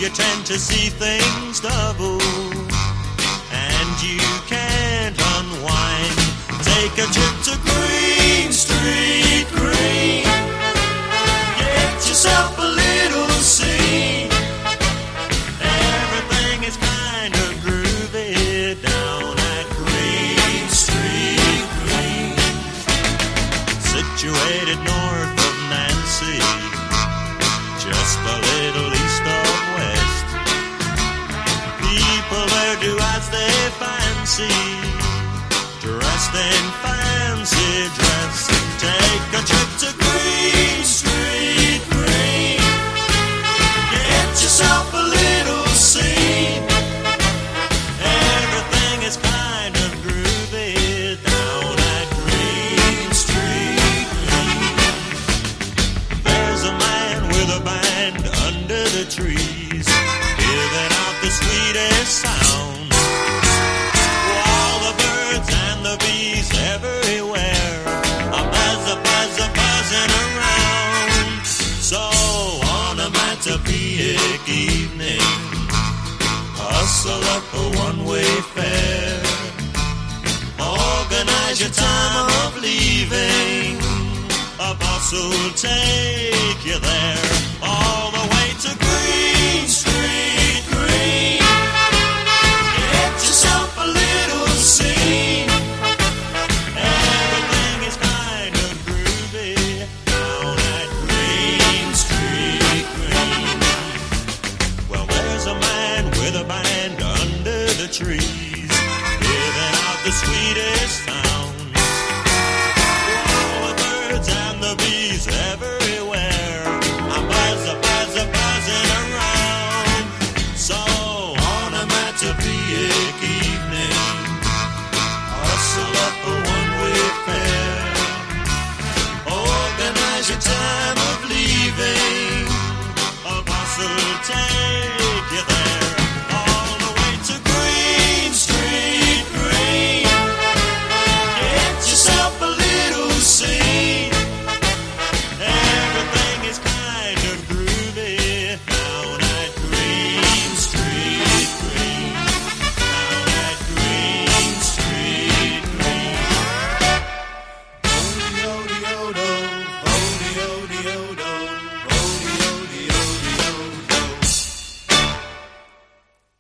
you tend to see things double, and you can't unwind. Take a trip to Green Street Green. Get yourself a little scene. Everything is kind of groovy down at Green Street Green. Situated north of Nancy, just a little east of west. People there do as they fancy, dressed in fancy dress. Take a trip to Green Street Green. Get yourself a little scene. Everything is kind of groovy down at Green Street Green. There's a man with a band under the trees, giving out the sweetest sound. All the birds and the bees everywhere, a buzzing around. So on a Mattapic evening, hustle up a one-way fare. Organize your time of leaving, a bus will take you there.